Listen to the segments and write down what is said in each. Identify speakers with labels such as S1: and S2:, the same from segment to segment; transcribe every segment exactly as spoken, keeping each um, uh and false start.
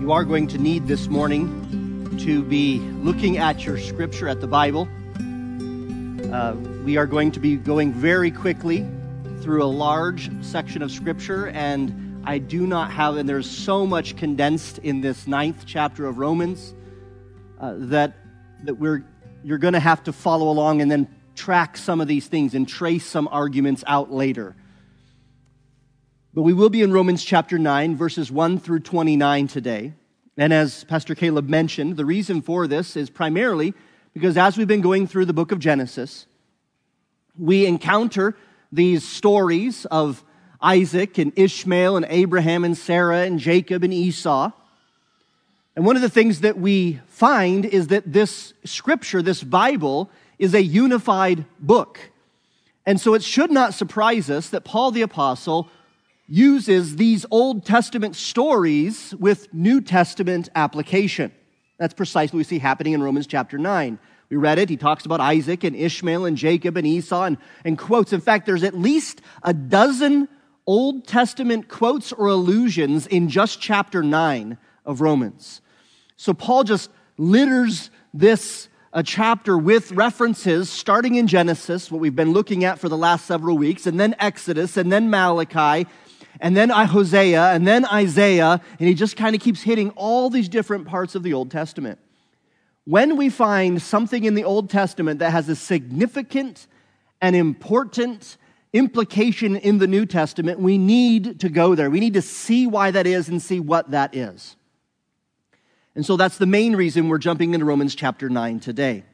S1: You are going to need this morning to be looking at your scripture, at the Bible. Uh, we are going to be going very quickly through a large section of scripture, and I do not have, and there's so much condensed in this ninth chapter of Romans uh, that that we're you're going to have to follow along and then track some of these things and trace some arguments out later. But we will be in Romans chapter nine, verses one through twenty-nine today. And as Pastor Caleb mentioned, the reason for this is primarily because as we've been going through the book of Genesis, we encounter these stories of Isaac and Ishmael and Abraham and Sarah and Jacob and Esau. And one of the things that we find is that this scripture, this Bible, is a unified book. And so it should not surprise us that Paul the Apostle uses these Old Testament stories with New Testament application. That's precisely what we see happening in Romans chapter nine. We read it. He talks about Isaac and Ishmael and Jacob and Esau and, and quotes. In fact, there's at least a dozen Old Testament quotes or allusions in just chapter nine of Romans. So Paul just litters this a chapter with references starting in Genesis, what we've been looking at for the last several weeks, and then Exodus, and then Malachi, and then Hosea, and then Isaiah, and he just kind of keeps hitting all these different parts of the Old Testament. When we find something in the Old Testament that has a significant and important implication in the New Testament, we need to go there. We need to see why that is and see what that is. And so that's the main reason we're jumping into Romans chapter nine today.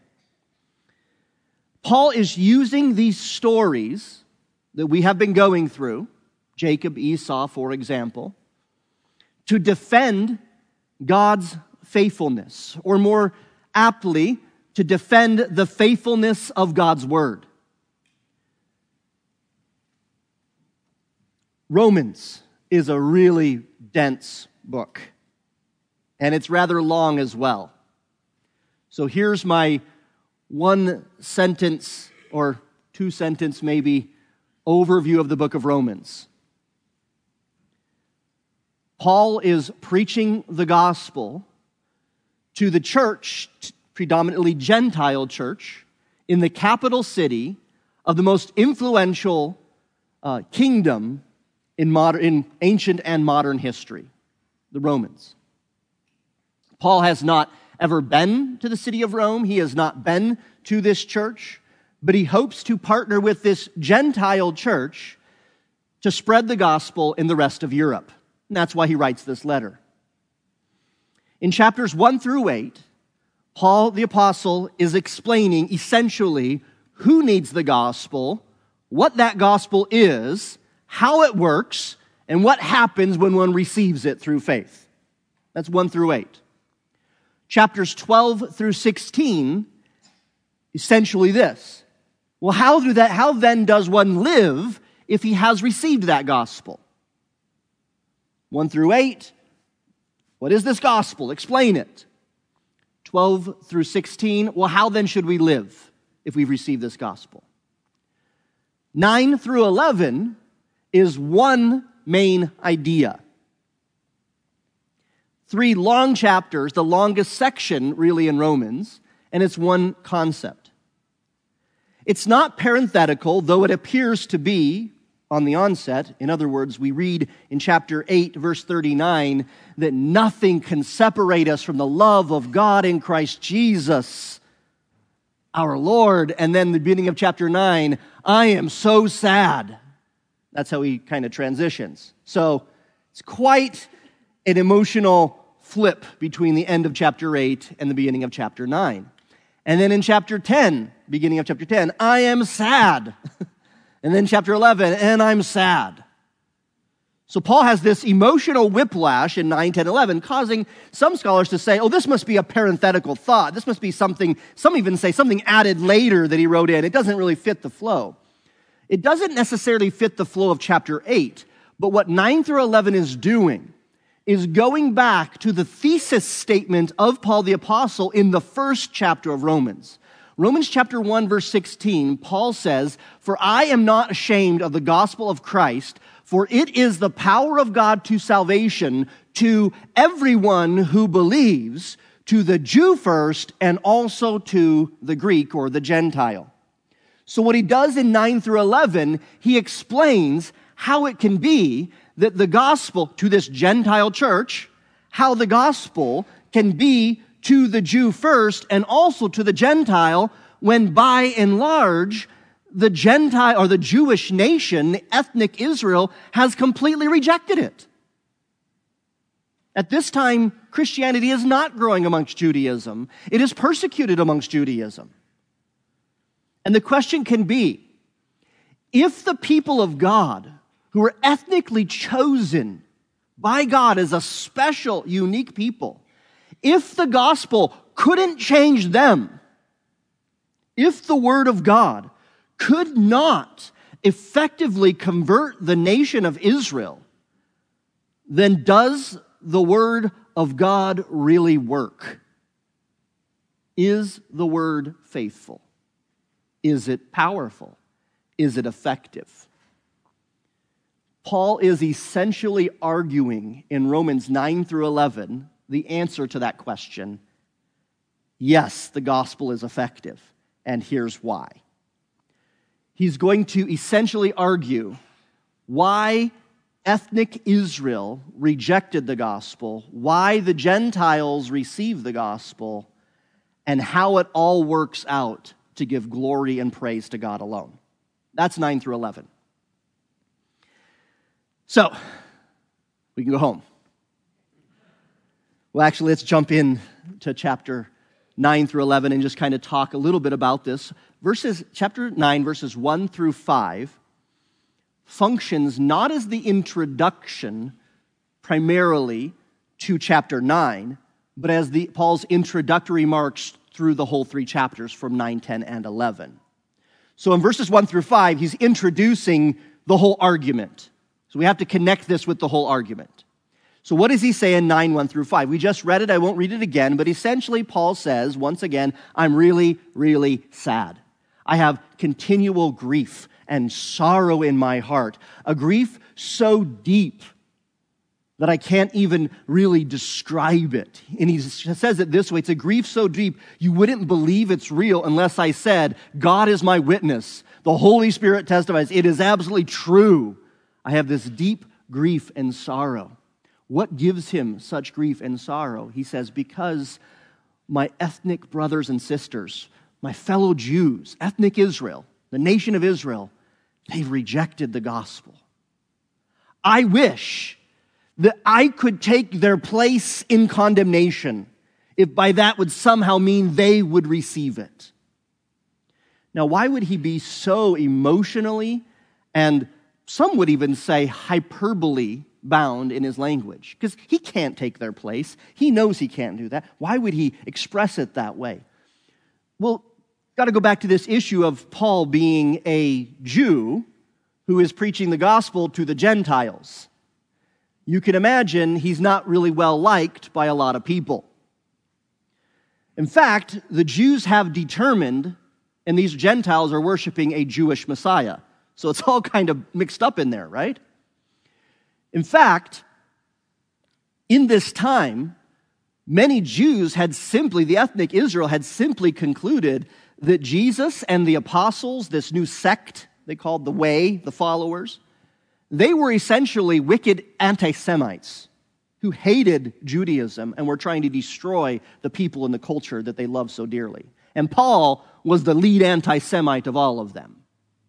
S1: Paul is using these stories that we have been going through, Jacob, Esau, for example, to defend God's faithfulness, or more aptly, to defend the faithfulness of God's word. Romans is a really dense book, and it's rather long as well. So here's my one sentence, or two sentence maybe, overview of the book of Romans. Paul is preaching the gospel to the church, predominantly Gentile church, in the capital city of the most influential uh, kingdom in, modern, in ancient and modern history, the Romans. Paul has not ever been to the city of Rome. He has not been to this church, but he hopes to partner with this Gentile church to spread the gospel in the rest of Europe. And that's why he writes this letter. In chapters one through eight, Paul the Apostle is explaining essentially who needs the gospel, what that gospel is, how it works, and what happens when one receives it through faith. That's one through eight. Chapters twelve through sixteen, essentially this. Well, how do that? How then does one live if he has received that gospel? one through eight, what is this gospel? Explain it. twelve through sixteen, well, how then should we live if we've received this gospel? nine through eleven is one main idea. Three long chapters, the longest section really in Romans, and it's one concept. It's not parenthetical, though it appears to be on the onset. In other words, we read in chapter eight, verse thirty-nine, that nothing can separate us from the love of God in Christ Jesus, our Lord. And then the beginning of chapter nine, I am so sad. That's how he kind of transitions. So it's quite an emotional flip between the end of chapter eight and the beginning of chapter nine. And then in chapter ten, beginning of chapter ten, I am sad. And then chapter eleven, and I'm sad. So Paul has this emotional whiplash in nine, ten, eleven, causing some scholars to say, oh, this must be a parenthetical thought. This must be something, some even say something added later that he wrote in. It doesn't really fit the flow. It doesn't necessarily fit the flow of chapter eight, but what nine through eleven is doing is going back to the thesis statement of Paul the Apostle in the first chapter of Romans. Romans chapter one, verse sixteen, Paul says, "For I am not ashamed of the gospel of Christ, for it is the power of God to salvation to everyone who believes, to the Jew first, and also to the Greek," or the Gentile. So what he does in nine through eleven, he explains how it can be that the gospel to this Gentile church, how the gospel can be to the Jew first and also to the Gentile, when by and large, the Gentile or the Jewish nation, ethnic Israel, has completely rejected it. At this time, Christianity is not growing amongst Judaism. It is persecuted amongst Judaism. And the question can be, if the people of God, who are ethnically chosen by God as a special, unique people, if the gospel couldn't change them, if the word of God could not effectively convert the nation of Israel, then does the word of God really work? Is the word faithful? Is it powerful? Is it effective? Paul is essentially arguing in Romans nine through eleven the answer to that question. Yes, the gospel is effective, and here's why. He's going to essentially argue why ethnic Israel rejected the gospel, why the Gentiles received the gospel, and how it all works out to give glory and praise to God alone. That's nine through eleven. So, we can go home. Well, actually, let's jump in to chapter nine through eleven and just kind of talk a little bit about this. Verses, chapter nine, verses one through five, functions not as the introduction primarily to chapter nine, but as the Paul's introductory remarks through the whole three chapters from nine, ten, and eleven. So in verses one through five, he's introducing the whole argument. So we have to connect this with the whole argument. So what does he say in nine, one through five? We just read it, I won't read it again, but essentially Paul says, once again, I'm really, really sad. I have continual grief and sorrow in my heart, a grief so deep that I can't even really describe it. And he says it this way, it's a grief so deep, you wouldn't believe it's real unless I said, God is my witness. The Holy Spirit testifies, it is absolutely true. I have this deep grief and sorrow. What gives him such grief and sorrow? He says, because my ethnic brothers and sisters, my fellow Jews, ethnic Israel, the nation of Israel, they've rejected the gospel. I wish that I could take their place in condemnation, if by that would somehow mean they would receive it. Now, why would he be so emotionally, and some would even say hyperbole bound in his language? Because he can't take their place. He knows he can't do that. Why would he express it that way? Well, got to go back to this issue of Paul being a Jew who is preaching the gospel to the Gentiles. You can imagine he's not really well liked by a lot of people. In fact, the Jews have determined, and these Gentiles are worshiping a Jewish Messiah. So it's all kind of mixed up in there, right? In fact, in this time, many Jews had simply, the ethnic Israel had simply concluded that Jesus and the apostles, this new sect they called the Way, the followers, they were essentially wicked anti-Semites who hated Judaism and were trying to destroy the people and the culture that they loved so dearly. And Paul was the lead anti-Semite of all of them.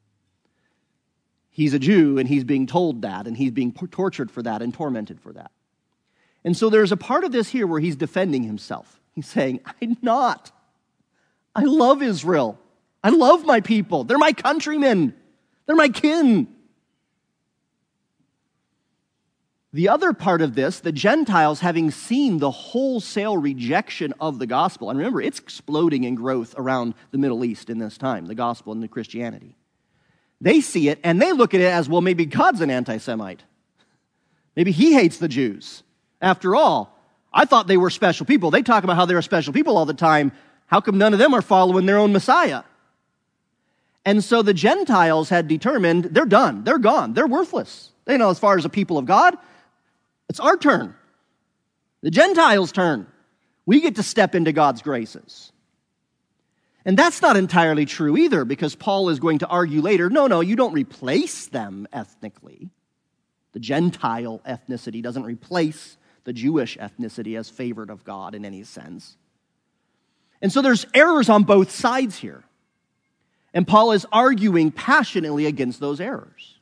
S1: He's a Jew, and he's being told that, and he's being tortured for that and tormented for that. And so there's a part of this here where he's defending himself. He's saying, I'm not. I love Israel. I love my people. They're my countrymen. They're my kin. The other part of this, the Gentiles having seen the wholesale rejection of the gospel, and remember, it's exploding in growth around the Middle East in this time, the gospel and the Christianity. They see it, and they look at it as, well, maybe God's an anti-Semite. Maybe he hates the Jews. After all, I thought they were special people. They talk about how they're special people all the time. How come none of them are following their own Messiah? And so the Gentiles had determined they're done. They're gone. They're worthless. They know as far as the people of God, it's our turn. The Gentiles' turn. We get to step into God's graces. And that's not entirely true either, because Paul is going to argue later, no, no, you don't replace them ethnically. The Gentile ethnicity doesn't replace the Jewish ethnicity as favored of God in any sense. And so there's errors on both sides here. And Paul is arguing passionately against those errors.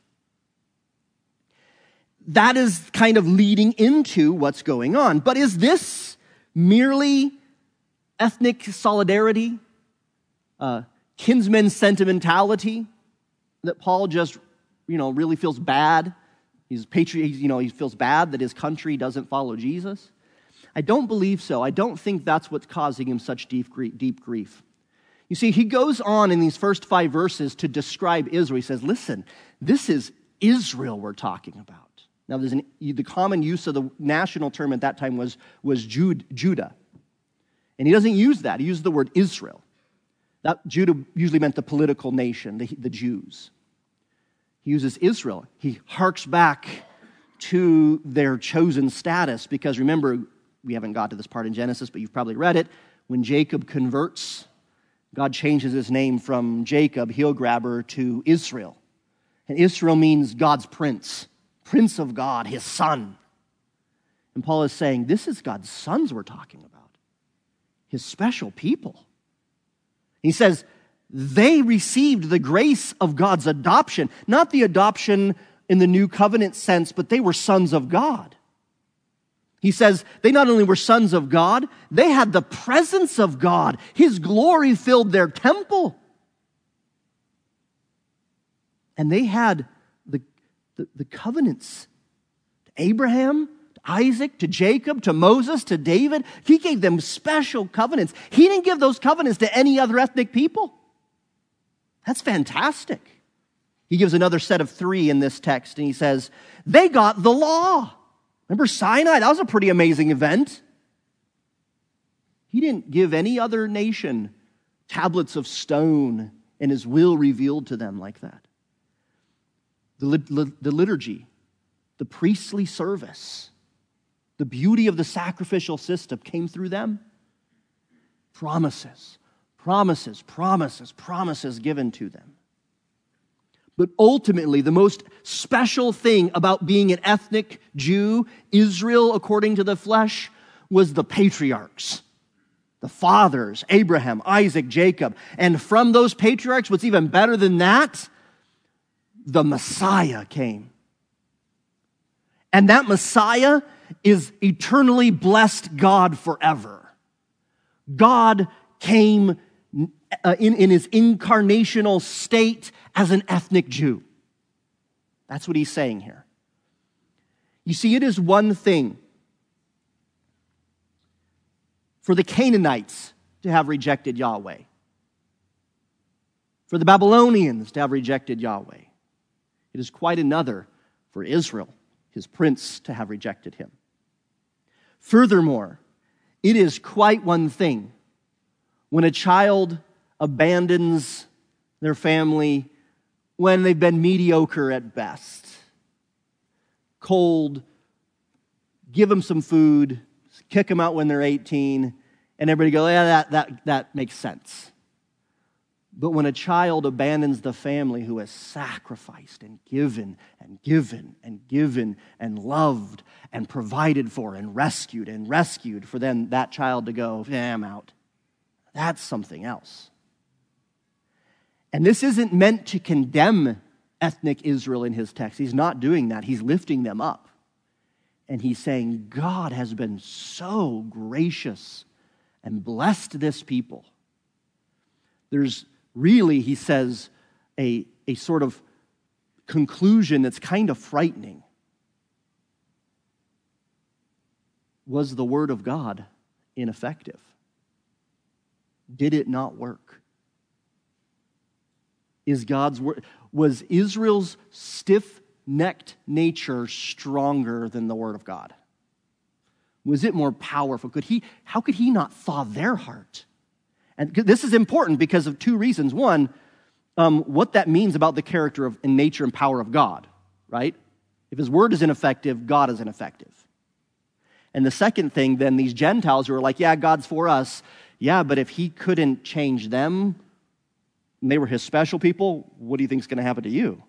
S1: That is kind of leading into what's going on. But is this merely ethnic solidarity, uh, kinsman sentimentality, that Paul just, you know, really feels bad? He's patriot, you know, he feels bad that his country doesn't follow Jesus. I don't believe so. I don't think that's what's causing him such deep grief. Deep grief. You see, he goes on in these first five verses to describe Israel. He says, listen, this is Israel we're talking about. Now, there's an, the common use of the national term at that time was, was Jude, Judah. And he doesn't use that. He uses the word Israel. That Judah usually meant the political nation, the, the Jews. He uses Israel. He harks back to their chosen status because remember, we haven't got to this part in Genesis, but you've probably read it. When Jacob converts, God changes his name from Jacob, heel grabber, to Israel. And Israel means God's prince, prince of God, his son. And Paul is saying, this is God's sons we're talking about, his special people. He says, they received the grace of God's adoption, not the adoption in the new covenant sense, but they were sons of God. He says they not only were sons of God, they had the presence of God. His glory filled their temple. And they had the, the, the covenants to Abraham, to Isaac, to Jacob, to Moses, to David. He gave them special covenants. He didn't give those covenants to any other ethnic people. That's fantastic. He gives another set of three in this text, and he says, they got the law. Remember Sinai? That was a pretty amazing event. He didn't give any other nation tablets of stone and his will revealed to them like that. The, the liturgy, the priestly service, the beauty of the sacrificial system came through them. Promises, promises, promises, promises given to them. But ultimately, the most special thing about being an ethnic Jew, Israel according to the flesh, was the patriarchs. The fathers, Abraham, Isaac, Jacob. And from those patriarchs, what's even better than that, the Messiah came. And that Messiah is eternally blessed God forever. God came uh, in, in his incarnational state as an ethnic Jew. That's what he's saying here. You see, it is one thing for the Canaanites to have rejected Yahweh, for the Babylonians to have rejected Yahweh. It is quite another for Israel, his prince, to have rejected him. Furthermore, it is quite one thing when a child abandons their family when they've been mediocre at best. Cold, give them some food, kick them out when they're eighteen, and everybody goes, yeah, that, that, that makes sense. But when a child abandons the family who has sacrificed and given and given and given and loved and provided for and rescued and rescued for then that child to go, yeah, I'm out. That's something else. And this isn't meant to condemn ethnic Israel in his text. He's not doing that. He's lifting them up. And he's saying, God has been so gracious and blessed this people. There's really, he says, a, a sort of conclusion that's kind of frightening. Was the word of God ineffective? Did it not work? Is God's word, was Israel's stiff-necked nature stronger than the word of God? Was it more powerful? Could he, how could he not thaw their heart And this is important because of two reasons. One, um, what that means about the character of, and nature and power of God, right? If his word is ineffective, God is ineffective. And the second thing, then, these Gentiles who are like, yeah, God's for us. Yeah, but if he couldn't change them, and they were his special people, what do you think is going to happen to you?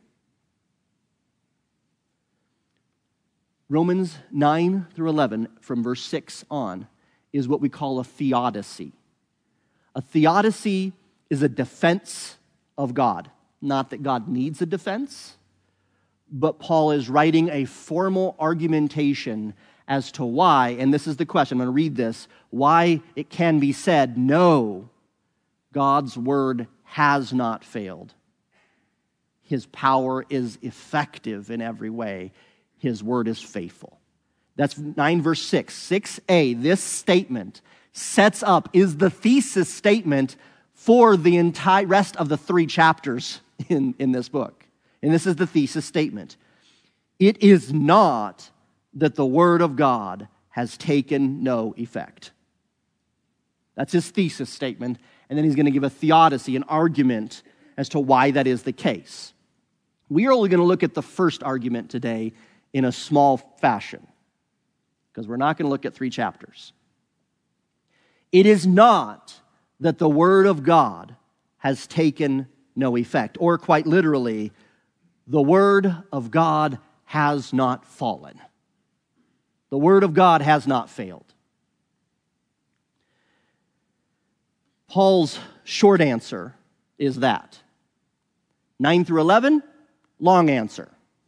S1: Romans nine through eleven, from verse six on, is what we call a theodicy. A theodicy is a defense of God. Not that God needs a defense, but Paul is writing a formal argumentation as to why, and this is the question, I'm going to read this, why it can be said, no, God's word has not failed. His power is effective in every way. His word is faithful. That's nine verse six. six a, this statement sets up, is the thesis statement for the entire rest of the three chapters in, in this book. And this is the thesis statement. It is not that the word of God has taken no effect. That's his thesis statement. And then he's going to give a theodicy, an argument as to why that is the case. We are only going to look at the first argument today in a small fashion, because we're not going to look at three chapters. It is not that the word of God has taken no effect, or quite literally, the word of God has not fallen. The word of God has not failed. Paul's short answer is that. nine through eleven, long answer.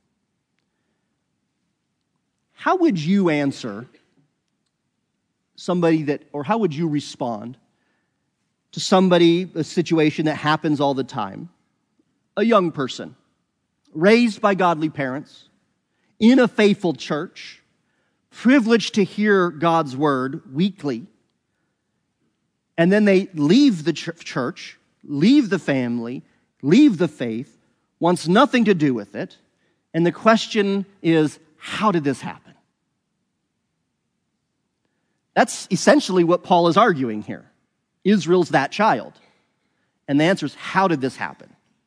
S1: How would you answer somebody that, or how would you respond to somebody, a situation that happens all the time? A young person, raised by godly parents, in a faithful church, privileged to hear God's word weekly, and then they leave the church, leave the family, leave the faith, wants nothing to do with it, and the question is, how did this happen? That's essentially what Paul is arguing here. Israel's that child. And the answer is, how did this happen?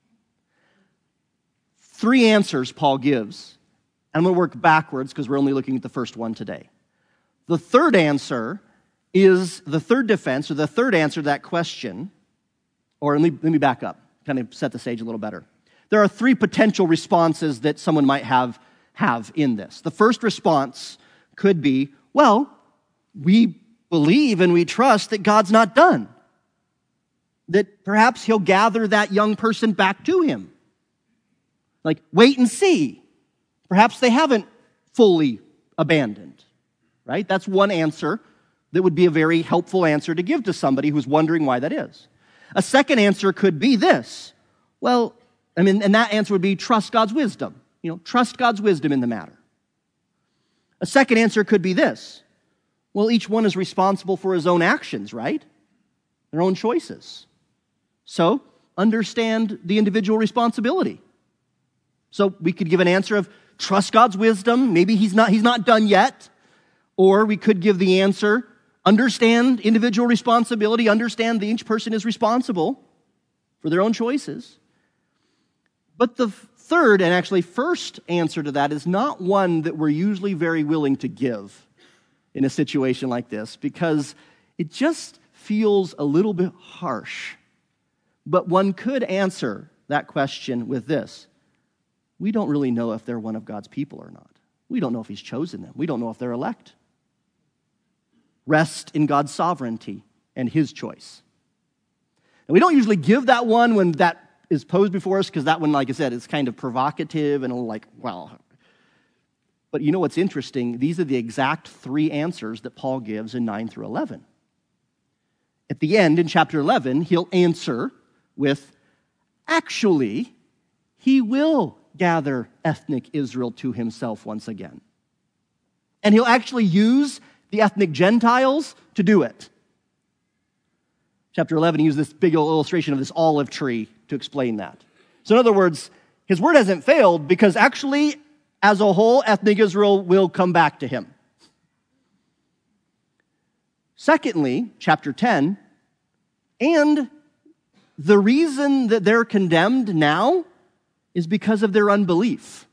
S1: Three answers Paul gives. And I'm going to work backwards because we're only looking at the first one today. The third answer is the third defense, or the third answer to that question, or let me, let me back up, kind of set the stage a little better. There are three potential responses that someone might have, have in this. The first response could be, well, we believe and we trust that God's not done. That perhaps he'll gather that young person back to him. Like, wait and see. Perhaps they haven't fully abandoned, right? That's one answer that would be a very helpful answer to give to somebody who's wondering why that is. A second answer could be this. Well, I mean, and that answer would be trust God's wisdom. You know, trust God's wisdom in the matter. A second answer could be this. Well, each one is responsible for his own actions, right? Their own choices. So, understand the individual responsibility. So, we could give an answer of trust God's wisdom. Maybe he's not, he's not done yet. Or we could give the answer, understand individual responsibility, understand that each person is responsible for their own choices. But the third, and actually first answer to that is not one that we're usually very willing to give in a situation like this, because it just feels a little bit harsh. But one could answer that question with this. We don't really know if they're one of God's people or not. We don't know if he's chosen them. We don't know if they're elect. Rest in God's sovereignty and his choice. And we don't usually give that one when that is posed before us, because that one, like I said, is kind of provocative and a little like, well. But you know what's interesting? These are the exact three answers that Paul gives in nine through eleven. At the end, in chapter eleven, he'll answer with, actually, he will gather ethnic Israel to himself once again. And he'll actually use the ethnic Gentiles to do it. Chapter eleven, he uses this big illustration of this olive tree to explain that. So in other words, his word hasn't failed because actually, as a whole, ethnic Israel will come back to him. Secondly, chapter ten, And the reason that they're condemned now is because of their unbelief.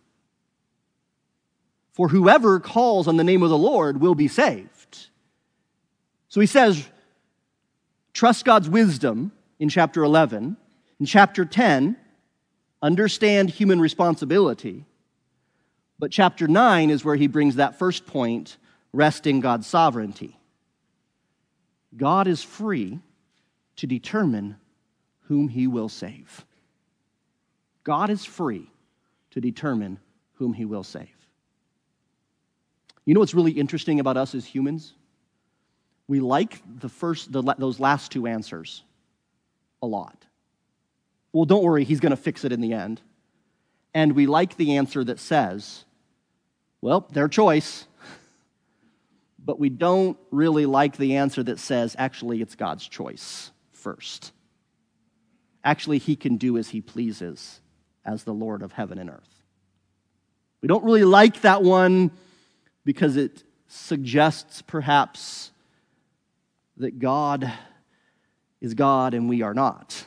S1: For whoever calls on the name of the Lord will be saved. So he says, trust God's wisdom in chapter eleven. In chapter ten, understand human responsibility. But chapter nine is where he brings that first point, rest in God's sovereignty. God is free to determine whom he will save. God is free to determine whom he will save. You know what's really interesting about us as humans? We like the first, the, those last two answers a lot. Well, don't worry, he's going to fix it in the end. And we like the answer that says, well, their choice. But we don't really like the answer that says, actually, it's God's choice first. Actually, he can do as he pleases as the Lord of heaven and earth. We don't really like that one because it suggests perhaps that God is God and we are not.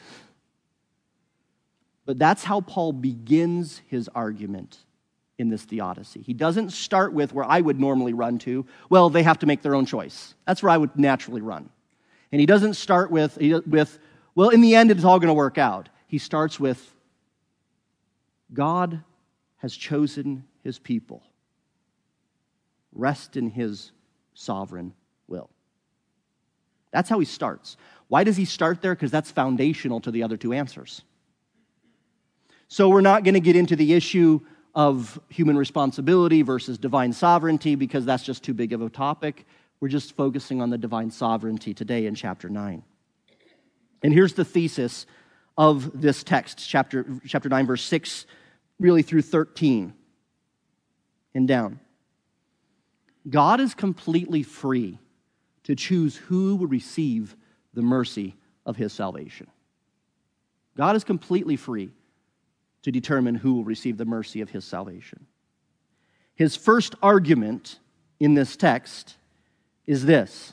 S1: But that's how Paul begins his argument in this theodicy. He doesn't start with where I would normally run to, well, they have to make their own choice. That's where I would naturally run. And he doesn't start with, with well, in the end, it's all going to work out. He starts with, God has chosen his people. Rest in his sovereign will. That's how he starts. Why does he start there? Because that's foundational to the other two answers. So we're not going to get into the issue of human responsibility versus divine sovereignty because that's just too big of a topic. We're just focusing on the divine sovereignty today in chapter nine. And here's the thesis of this text, chapter, chapter nine, verse six, really through thirteen and down. God is completely free to choose who will receive the mercy of his salvation. God is completely free to determine who will receive the mercy of his salvation. His first argument in this text is this.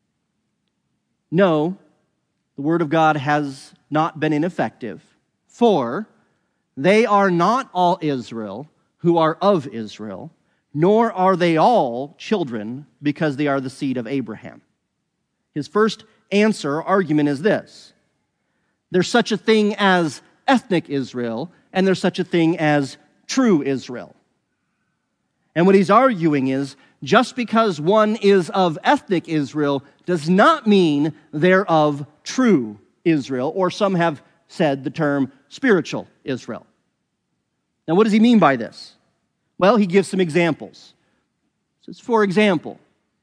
S1: No, the word of God has not been ineffective, for they are not all Israel who are of Israel, nor are they all children because they are the seed of Abraham. His first answer, argument is this. There's such a thing as ethnic Israel, and there's such a thing as true Israel. And what he's arguing is, just because one is of ethnic Israel does not mean they're of true Israel, or some have said the term spiritual Israel. Now, what does he mean by this? Well, he gives some examples. So, for example,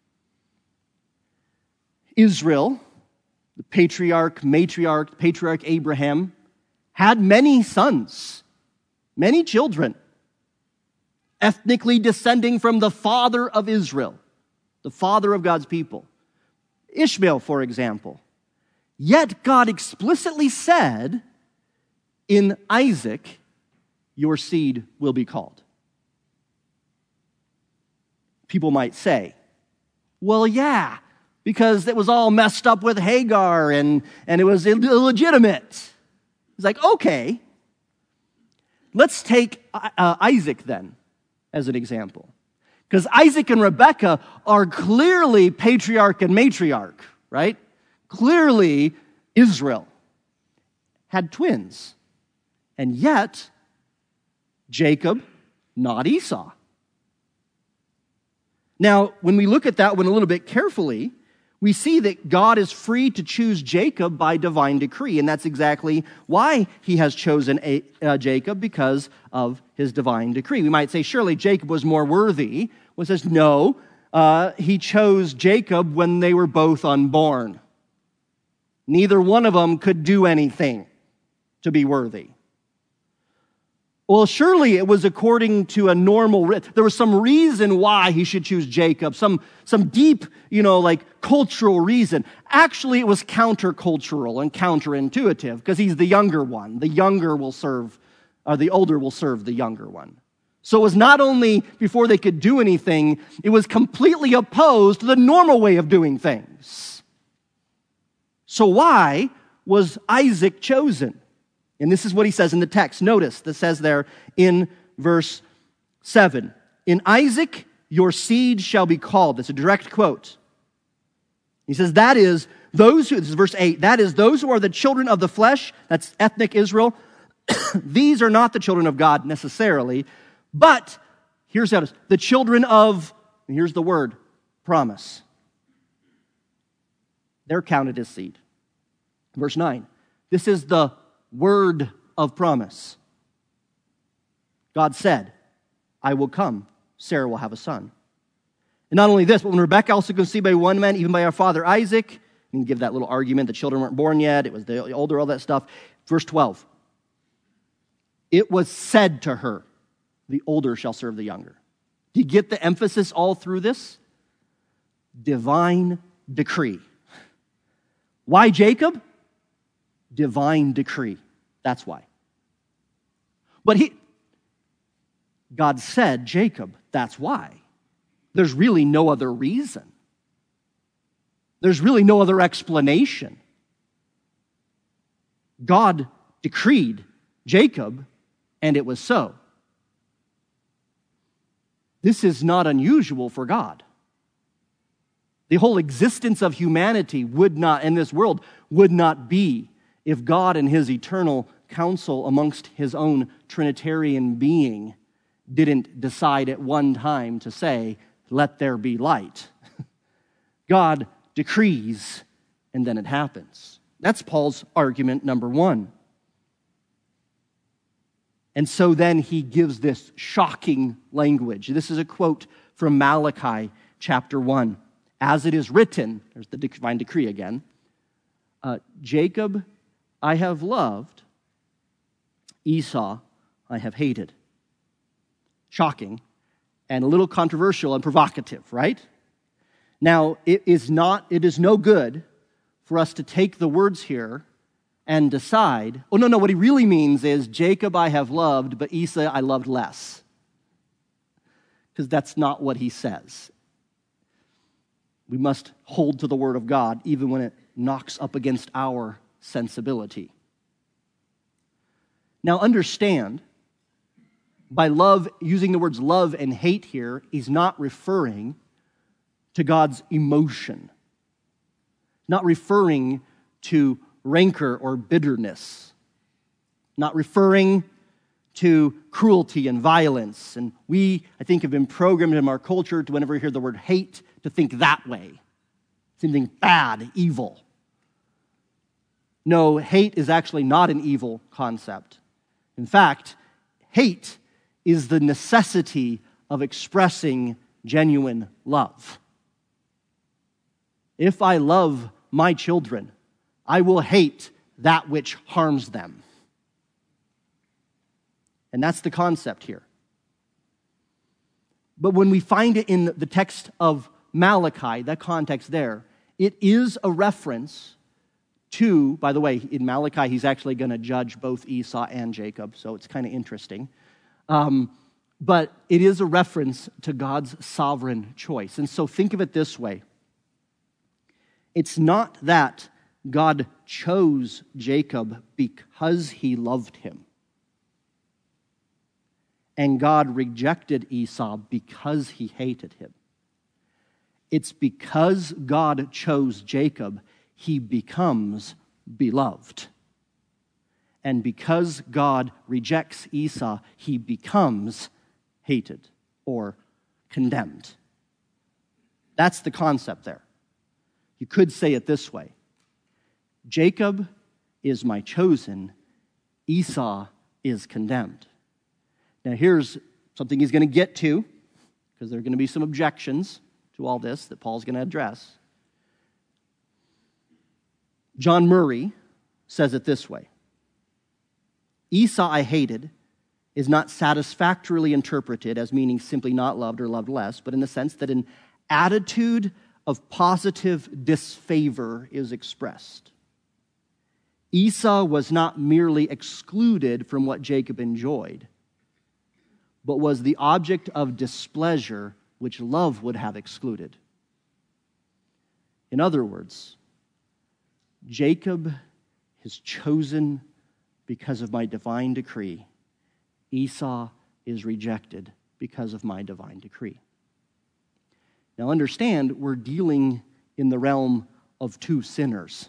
S1: Israel, the patriarch, matriarch, patriarch Abraham, had many sons, many children, ethnically descending from the father of Israel, the father of God's people. Ishmael, for example. Yet God explicitly said, in Isaac, your seed will be called. People might say, well, yeah, because it was all messed up with Hagar and, and it was illegitimate. It's like, okay, let's take uh, Isaac then as an example. Because Isaac and Rebekah are clearly patriarch and matriarch, right? Clearly Israel had twins. And yet, Jacob, not Esau. Now, when we look at that one a little bit carefully, we see that God is free to choose Jacob by divine decree, and that's exactly why he has chosen a, uh, Jacob, because of his divine decree. We might say, surely Jacob was more worthy. Well, it says, no, uh, he chose Jacob when they were both unborn. Neither one of them could do anything to be worthy. Well, surely it was according to a normal, there was some reason why he should choose Jacob, some, some deep, you know, like cultural reason. Actually, it was countercultural and counterintuitive because he's the younger one. The younger will serve, or the older will serve the younger one. So it was not only before they could do anything, it was completely opposed to the normal way of doing things. So why was Isaac chosen? And this is what he says in the text. Notice, that says there in verse seven, in Isaac your seed shall be called. That's a direct quote. He says, that is those who, this is verse eight, that is those who are the children of the flesh, that's ethnic Israel. These are not the children of God necessarily, but here's how it is, the children of, and here's the word, promise. They're counted as seed. Verse nine, this is the word of promise. God said, I will come, Sarah will have a son. And not only this, but when Rebekah also conceived by one man, even by our father Isaac, you can give that little argument, the children weren't born yet, it was the older, all that stuff. Verse twelve, it was said to her, the older shall serve the younger. Do you get the emphasis all through this? Divine decree. Why Jacob? Divine decree. That's why. But he, God said Jacob, that's why. There's really no other reason. There's really no other explanation. God decreed Jacob, and it was so. This is not unusual for God. The whole existence of humanity would not, in this world, would not be if God in his eternal counsel amongst his own Trinitarian being didn't decide at one time to say, let there be light. God decrees, and then it happens. That's Paul's argument number one. And so then he gives this shocking language. This is a quote from Malachi chapter one. As it is written, there's the divine decree again, uh, Jacob I have loved, Esau I have hated. Shocking and a little controversial and provocative, right? Now, it is not, it is no good for us to take the words here and decide, oh, no, no, what he really means is Jacob I have loved, but Esau I loved less. Because that's not what he says. We must hold to the word of God even when it knocks up against our sensibility. Now understand, by love, using the words love and hate here, he's not referring to God's emotion. Not referring to rancor or bitterness. Not referring to cruelty and violence. And we, I think, have been programmed in our culture to whenever we hear the word hate, to think that way. Something bad, evil. No, hate is actually not an evil concept. In fact, hate is the necessity of expressing genuine love. If I love my children, I will hate that which harms them. And that's the concept here. But when we find it in the text of Malachi, that context there, it is a reference to, by the way, in Malachi, he's actually going to judge both Esau and Jacob, so it's kind of interesting. Um, but it is a reference to God's sovereign choice. And so think of it this way. It's not that God chose Jacob because he loved him. And God rejected Esau because he hated him. It's because God chose Jacob, he becomes beloved. And because God rejects Esau, he becomes hated or condemned. That's the concept there. You could say it this way. Jacob is my chosen, Esau is condemned. Now here's something he's going to get to, because there are going to be some objections to all this that Paul's going to address. John Murray says it this way. Esau I hated is not satisfactorily interpreted as meaning simply not loved or loved less, but in the sense that an attitude of positive disfavor is expressed. Esau was not merely excluded from what Jacob enjoyed, but was the object of displeasure which love would have excluded. In other words, Jacob is chosen because of my divine decree. Esau is rejected because of my divine decree. Now understand, we're dealing in the realm of two sinners.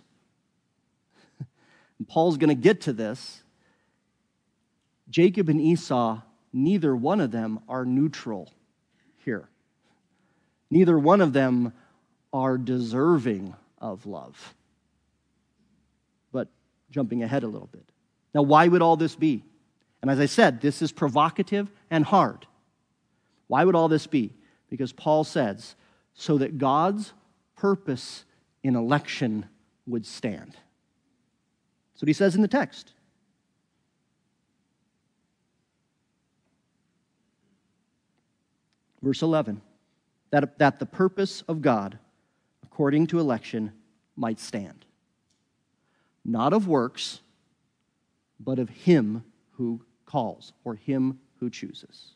S1: And Paul's going to get to this. Jacob and Esau, neither one of them are neutral here. Neither one of them are deserving of love. But jumping ahead a little bit. Now, why would all this be? And as I said, this is provocative and hard. Why would all this be? Because Paul says, so that God's purpose in election would stand. That's what he says in the text. Verse eleven, that, that the purpose of God, according to election, might stand. Not of works, but of him who calls, or him who chooses.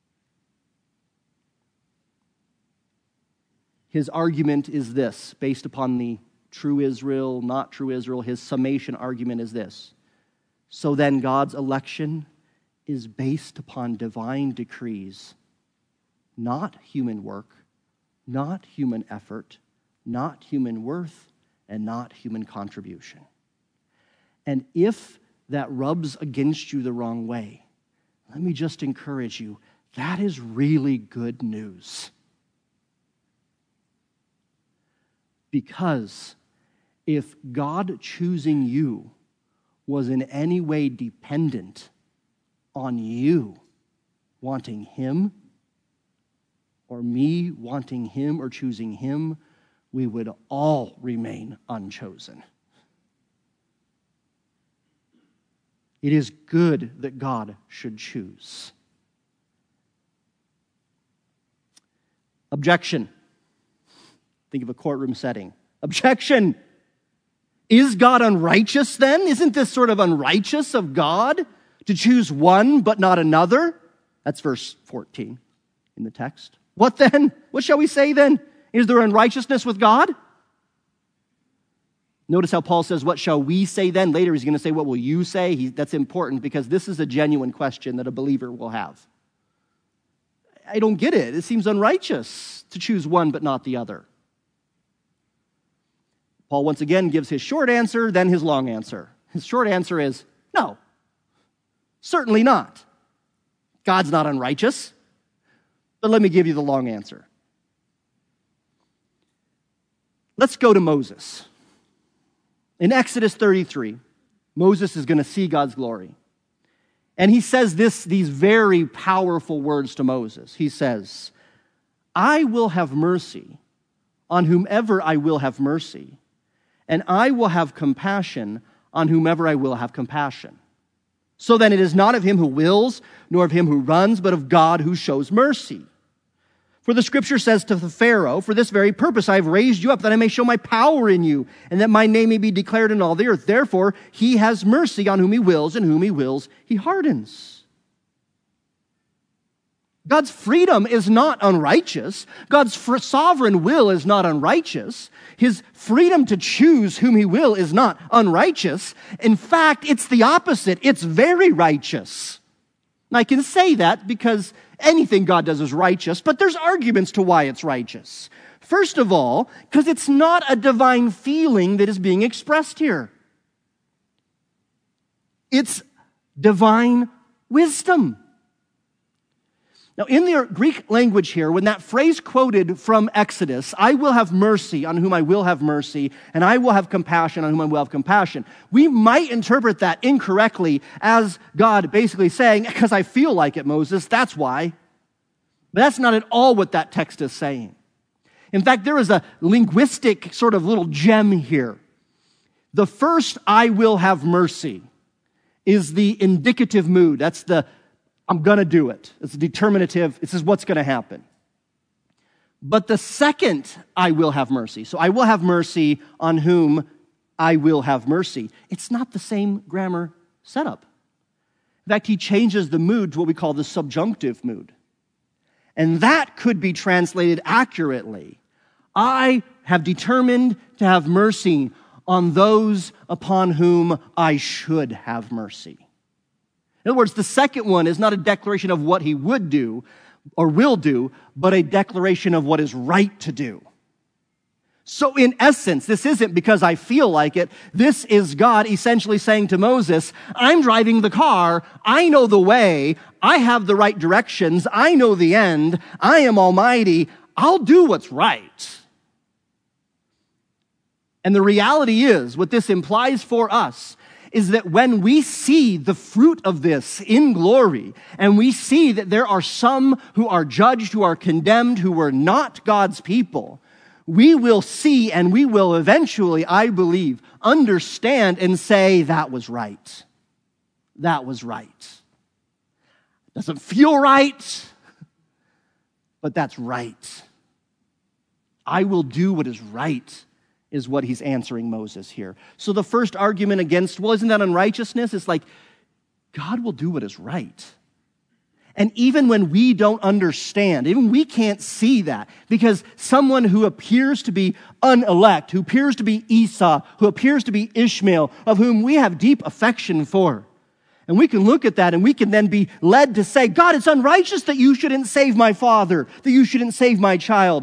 S1: His argument is this, based upon the true Israel, not true Israel. His summation argument is this. So then God's election is based upon divine decrees, not human work, not human effort, not human worth, and not human contribution. And if that rubs against you the wrong way, let me just encourage you, that is really good news. Because if God choosing you was in any way dependent on you wanting him, or me wanting him or choosing him, we would all remain unchosen. It is good that God should choose. Objection. Think of a courtroom setting. Objection. Is God unrighteous then? Isn't this sort of unrighteous of God to choose one but not another? That's verse fourteen in the text. What then? What shall we say then? Is there unrighteousness with God? Notice how Paul says, what shall we say then? Later he's going to say, what will you say? He, that's important because this is a genuine question that a believer will have. I don't get it. It seems unrighteous to choose one but not the other. Paul once again gives his short answer, then his long answer. His short answer is, no, certainly not. God's not unrighteous. But let me give you the long answer. Let's go to Moses. In Exodus thirty-three, Moses is going to see God's glory. And he says this, these very powerful words to Moses. He says, I will have mercy on whomever I will have mercy, and I will have compassion on whomever I will have compassion. So then it is not of him who wills, nor of him who runs, but of God who shows mercy. For the scripture says to the Pharaoh, for this very purpose I have raised you up, that I may show my power in you, and that my name may be declared in all the earth. Therefore, he has mercy on whom he wills, and whom he wills, he hardens. God's freedom is not unrighteous. God's sovereign will is not unrighteous. His freedom to choose whom he will is not unrighteous. In fact, it's the opposite. It's very righteous. And I can say that because anything God does is righteous, but there's arguments to why it's righteous. First of all, because it's not a divine feeling that is being expressed here. It's divine wisdom. Now, in the Greek language here, when that phrase quoted from Exodus, I will have mercy on whom I will have mercy, and I will have compassion on whom I will have compassion, we might interpret that incorrectly as God basically saying, because I feel like it, Moses, that's why. But that's not at all what that text is saying. In fact, there is a linguistic sort of little gem here. The first, I will have mercy, is the indicative mood. That's the I'm going to do it. It's determinative. This is what's going to happen. But the second, I will have mercy. So I will have mercy on whom I will have mercy. It's not the same grammar setup. In fact, he changes the mood to what we call the subjunctive mood. And that could be translated accurately. I have determined to have mercy on those upon whom I should have mercy. In other words, the second one is not a declaration of what he would do or will do, but a declaration of what is right to do. So in essence, this isn't because I feel like it. This is God essentially saying to Moses, I'm driving the car. I know the way. I have the right directions. I know the end. I am almighty. I'll do what's right. And the reality is, what this implies for us is that when we see the fruit of this in glory, and we see that there are some who are judged, who are condemned, who were not God's people, we will see and we will eventually, I believe, understand and say, that was right. That was right. Doesn't feel right, but that's right. I will do what is right, is what he's answering Moses here. So the first argument against, well, isn't that unrighteousness? It's like, God will do what is right. And even when we don't understand, even we can't see that, because someone who appears to be unelect, who appears to be Esau, who appears to be Ishmael, of whom we have deep affection for, and we can look at that and we can then be led to say, God, it's unrighteous that you shouldn't save my father, that you shouldn't save my child.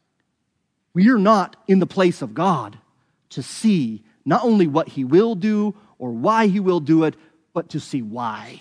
S1: We are not in the place of God to see not only what he will do or why he will do it, but to see why.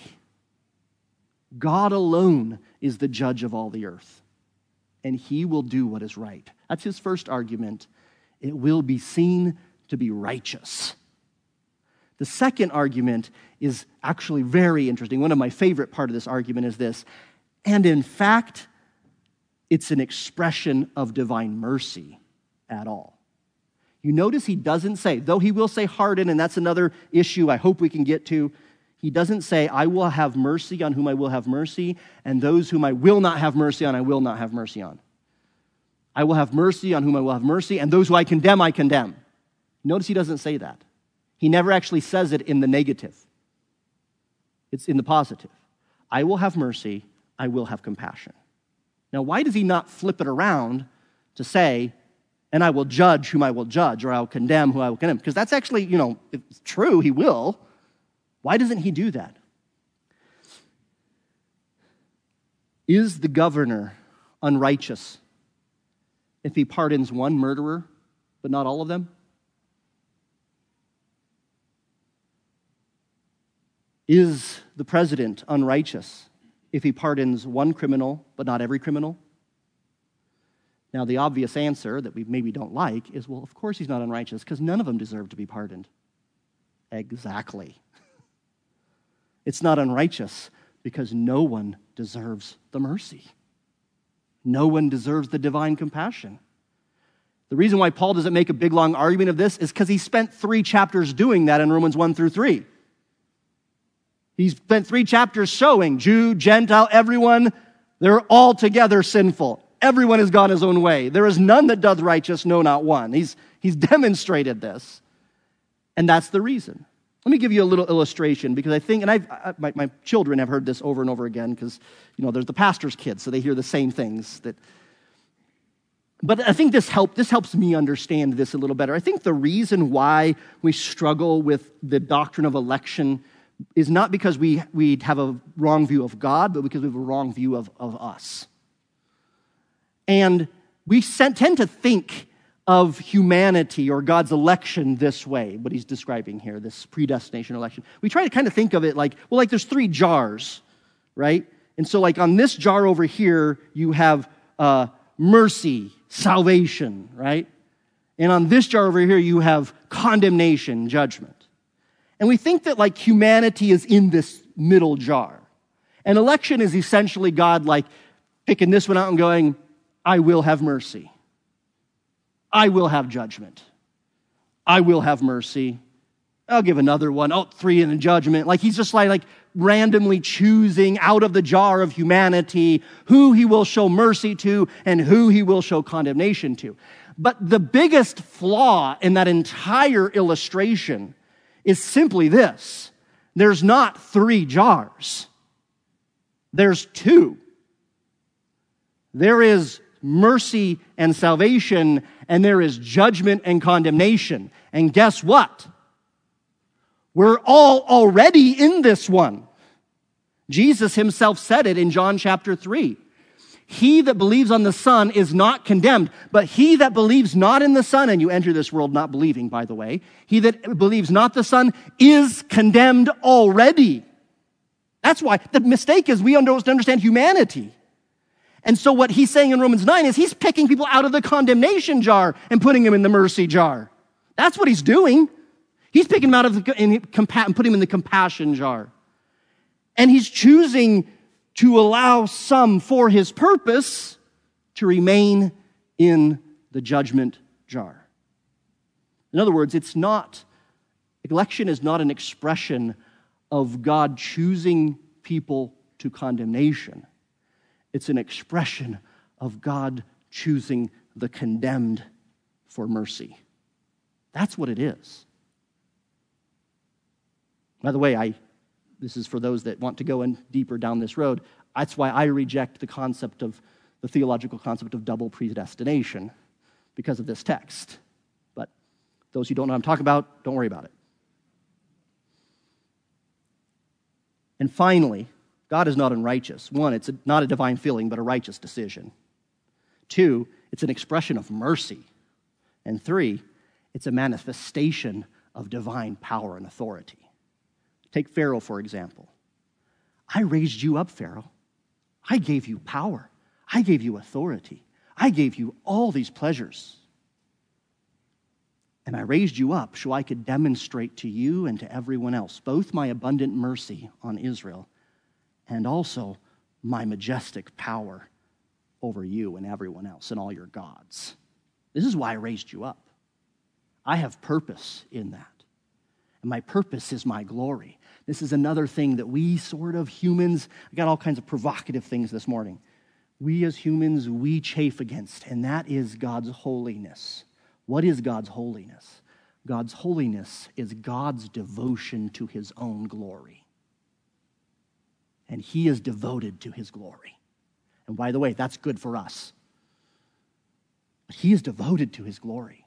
S1: God alone is the judge of all the earth, and he will do what is right. That's his first argument. It will be seen to be righteous. The second argument is actually very interesting. One of my favorite part of this argument is this, and in fact, it's an expression of divine mercy at all. You notice he doesn't say, though he will say harden, and that's another issue I hope we can get to, he doesn't say, I will have mercy on whom I will have mercy, and those whom I will not have mercy on, I will not have mercy on. I will have mercy on whom I will have mercy, and those who I condemn, I condemn. Notice he doesn't say that. He never actually says it in the negative. It's in the positive. I will have mercy, I will have compassion. Now, why does he not flip it around to say, and I will judge whom I will judge, or I will condemn who I will condemn? Because that's actually, you know, it's true, he will. Why doesn't he do that? Is the governor unrighteous if he pardons one murderer, but not all of them? Is the president unrighteous if he pardons one criminal, but not every criminal? Now, the obvious answer that we maybe don't like is, well, of course he's not unrighteous, because none of them deserve to be pardoned. Exactly. It's not unrighteous because no one deserves the mercy. No one deserves the divine compassion. The reason why Paul doesn't make a big, long argument of this is because he spent three chapters doing that in Romans one through three. He's spent three chapters showing Jew, Gentile, everyone, they're all together sinful. Everyone has gone his own way. There is none that doth righteous, no, not one. He's, he's demonstrated this. And that's the reason. Let me give you a little illustration, because I think, and I've, I, my, my children have heard this over and over again, because, you know, there's the pastor's kids, so they hear the same things. That, but I think this help, this helps me understand this a little better. I think the reason why we struggle with the doctrine of election is not because we, we have a wrong view of God, but because we have a wrong view of, of us. And we tend to think of humanity or God's election this way, what he's describing here, this predestination election. We try to kind of think of it like, well, like there's three jars, right? And so like on this jar over here, you have uh, mercy, salvation, right? And on this jar over here, you have condemnation, judgment. And we think that like humanity is in this middle jar. And election is essentially God like picking this one out and going, I will have mercy. I will have judgment. I will have mercy. I'll give another one. Oh, three in the judgment. Like he's just like, like randomly choosing out of the jar of humanity who he will show mercy to and who he will show condemnation to. But the biggest flaw in that entire illustration is simply this. There's not three jars. There's two. There is mercy and salvation, and there is judgment and condemnation. And guess what? We're all already in this one. Jesus himself said it in John chapter three. He that believes on the Son is not condemned, but he that believes not in the Son, and you enter this world not believing, by the way, he that believes not the Son is condemned already. That's why the mistake is we don't understand humanity. And so what he's saying in Romans nine is he's picking people out of the condemnation jar and putting them in the mercy jar. That's what he's doing. He's picking them out of the and putting them in the compassion jar. And he's choosing to allow some for his purpose to remain in the judgment jar. In other words, it's not, election is not an expression of God choosing people to condemnation. It's an expression of God choosing the condemned for mercy. That's what it is. By the way, I This is for those that want to go in deeper down this road. That's why I reject the concept of, the theological concept of double predestination, because of this text. But those who don't know what I'm talking about, don't worry about it. And finally, God is not unrighteous. One, it's a, not a divine feeling, but a righteous decision. Two, it's an expression of mercy. And three, it's a manifestation of divine power and authority. Take Pharaoh, for example. I raised you up, Pharaoh. I gave you power. I gave you authority. I gave you all these pleasures. And I raised you up so I could demonstrate to you and to everyone else both my abundant mercy on Israel and also my majestic power over you and everyone else and all your gods. This is why I raised you up. I have purpose in that. And my purpose is my glory. This is another thing that we sort of humans, I got all kinds of provocative things this morning. We as humans, we chafe against, and that is God's holiness. What is God's holiness? God's holiness is God's devotion to his own glory. And he is devoted to his glory. And by the way, that's good for us. But he is devoted to his glory.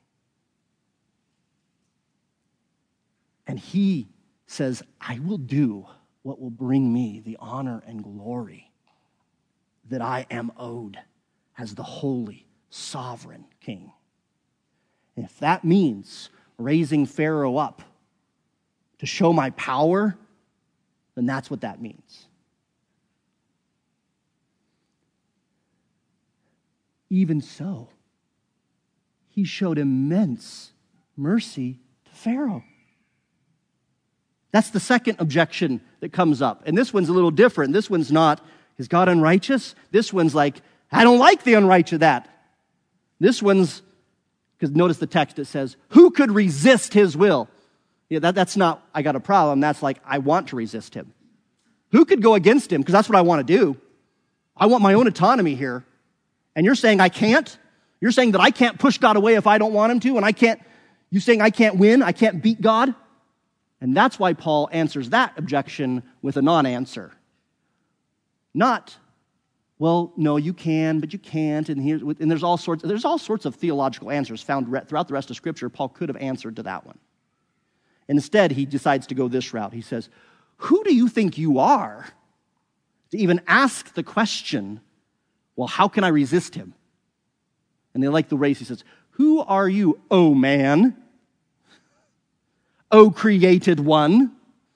S1: And he says, I will do what will bring me the honor and glory that I am owed as the holy, sovereign king. And if that means raising Pharaoh up to show my power, then that's what that means. Even so, he showed immense mercy to Pharaoh. That's the second objection that comes up. And this one's a little different. This one's not, is God unrighteous? This one's like, I don't like the unrighteous that. This one's, because notice the text, it says, who could resist his will? Yeah, that, that's not, I got a problem. That's like, I want to resist him. Who could go against him? Because that's what I want to do. I want my own autonomy here. And you're saying I can't? You're saying that I can't push God away if I don't want him to? And I can't, you saying I can't win? I can't beat God? And that's why Paul answers that objection with a non-answer. Not, well, no, you can, but you can't, and here, and there's all sorts, there's all sorts of theological answers found throughout the rest of Scripture. Paul could have answered to that one. And instead, he decides to go this route. He says, who do you think you are to even ask the question, well, how can I resist him? And they like the race. He says, who are you, O man? O created one?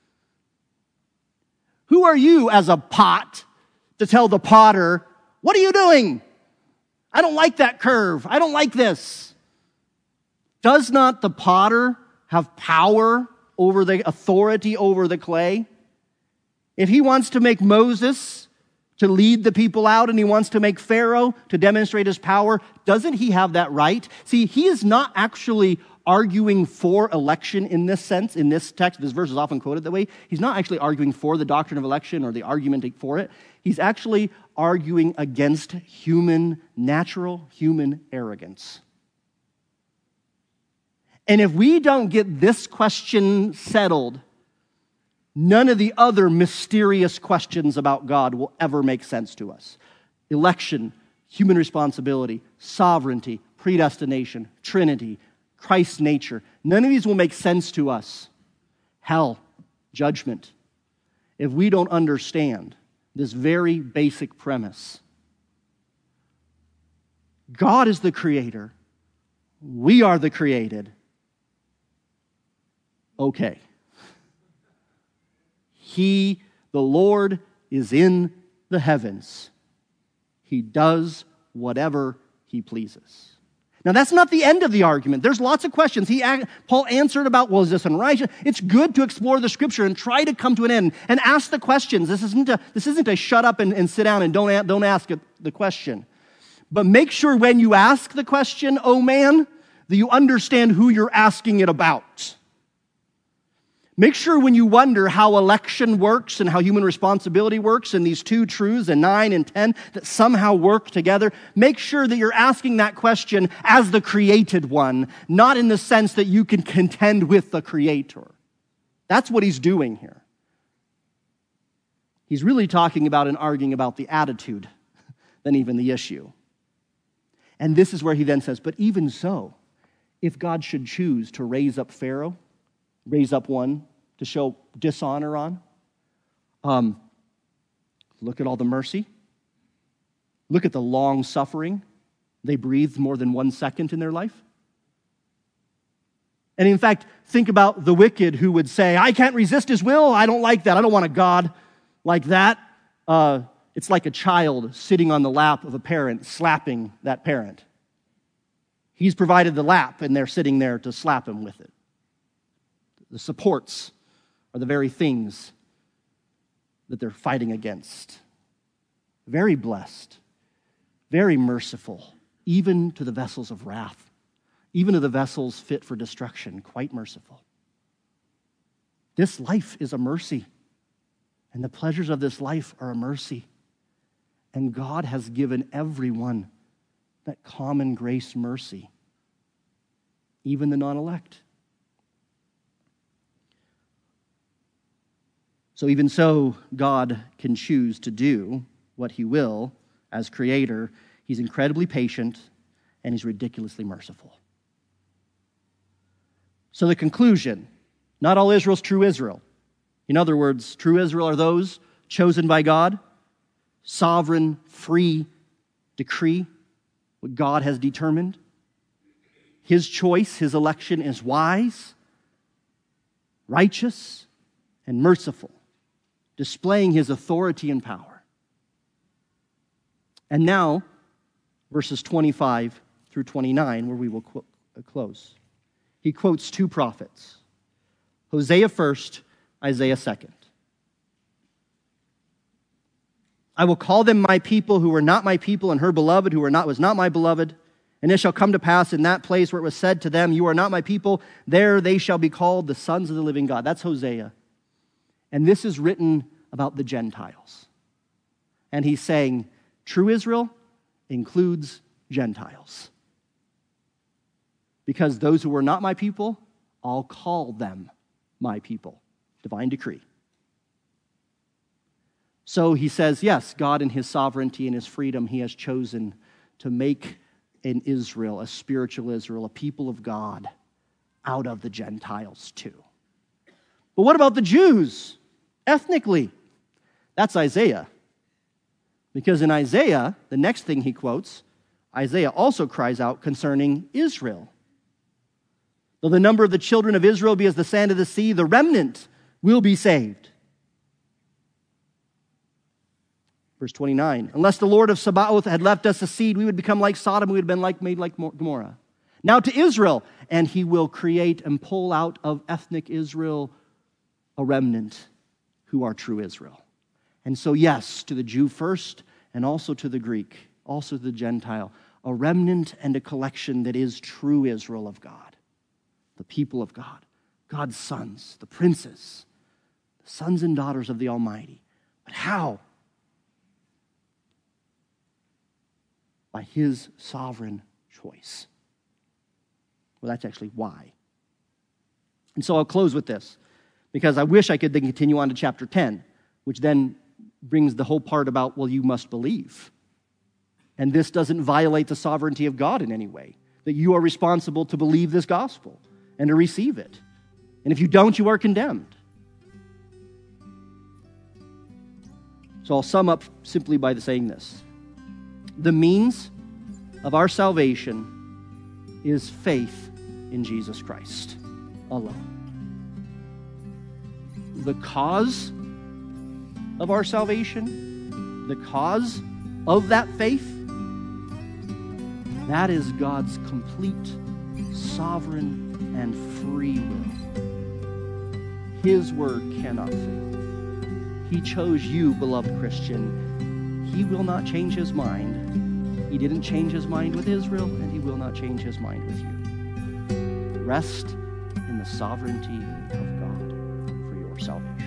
S1: Who are you as a pot to tell the potter, what are you doing? I don't like that curve. I don't like this. Does not the potter have power over the authority over the clay? If he wants to make Moses to lead the people out and he wants to make Pharaoh to demonstrate his power, doesn't he have that right? See, he is not actually arguing for election in this sense, in this text. This verse is often quoted that way. He's not actually arguing for the doctrine of election or the argument for it. He's actually arguing against human, natural human arrogance. And if we don't get this question settled, none of the other mysterious questions about God will ever make sense to us. Election, human responsibility, sovereignty, predestination, Trinity, Christ's nature. None of these will make sense to us. Hell, judgment, if we don't understand this very basic premise. God is the creator. We are the created. Okay. He, the Lord, is in the heavens. He does whatever he pleases. Now, that's not the end of the argument. There's lots of questions. He, Paul answered about, well, is this unrighteous? It's good to explore the Scripture and try to come to an end and ask the questions. This isn't a, this isn't a shut up and, and sit down and don't, don't ask the question. But make sure when you ask the question, oh man, that you understand who you're asking it about. Make sure when you wonder how election works and how human responsibility works and these two truths and nine and ten that somehow work together, make sure that you're asking that question as the created one, not in the sense that you can contend with the Creator. That's what he's doing here. He's really talking about and arguing about the attitude than even the issue. And this is where he then says, but even so, if God should choose to raise up Pharaoh, raise up one to show dishonor on. Um, look at all the mercy. Look at the long suffering. They breathed more than one second in their life. And in fact, think about the wicked who would say, I can't resist his will. I don't like that. I don't want a God like that. Uh, it's like a child sitting on the lap of a parent, slapping that parent. He's provided the lap, and they're sitting there to slap him with it. The supports are the very things that they're fighting against. Very blessed, very merciful, even to the vessels of wrath, even to the vessels fit for destruction, quite merciful. This life is a mercy, and the pleasures of this life are a mercy. And God has given everyone that common grace mercy, even the non-elect. So even so, God can choose to do what he will as creator. He's incredibly patient, and he's ridiculously merciful. So the conclusion, not all Israel's true Israel. In other words, true Israel are those chosen by God, sovereign, free decree, what God has determined. His choice, his election is wise, righteous, and merciful, displaying his authority and power. And now, verses twenty-five through twenty-nine, where we will qu- close. He quotes two prophets, Hosea first, Isaiah second. I will call them my people who were not my people, and her beloved who were not was not my beloved. And it shall come to pass in that place where it was said to them, you are not my people, there they shall be called the sons of the living God. That's Hosea. And this is written about the Gentiles. And he's saying, true Israel includes Gentiles. Because those who were not my people, I'll call them my people. Divine decree. So he says, yes, God in his sovereignty and his freedom, he has chosen to make an Israel, a spiritual Israel, a people of God, out of the Gentiles too. But what about the Jews, ethnically? That's Isaiah. Because in Isaiah, the next thing he quotes, Isaiah also cries out concerning Israel. Though the number of the children of Israel be as the sand of the sea, the remnant will be saved. Verse twenty-nine, unless the Lord of Sabaoth had left us a seed, we would become like Sodom, we would have been like made like Gomorrah. Now to Israel, and he will create and pull out of ethnic Israel a remnant who are true Israel. And so yes, to the Jew first, and also to the Greek, also to the Gentile, a remnant and a collection that is true Israel of God, the people of God, God's sons, the princes, the sons and daughters of the Almighty. But how? By his sovereign choice. Well, that's actually why. And so I'll close with this, because I wish I could then continue on to chapter ten, which then brings the whole part about, well, you must believe. And this doesn't violate the sovereignty of God in any way, that you are responsible to believe this gospel and to receive it. And if you don't, you are condemned. So I'll sum up simply by saying this. The means of our salvation is faith in Jesus Christ alone. The cause of our salvation, the cause of that faith, that is God's complete, sovereign, and free will. His word cannot fail. He chose you, beloved Christian. He will not change his mind. He didn't change his mind with Israel, and he will not change his mind with you. Rest in the sovereignty of God for your salvation.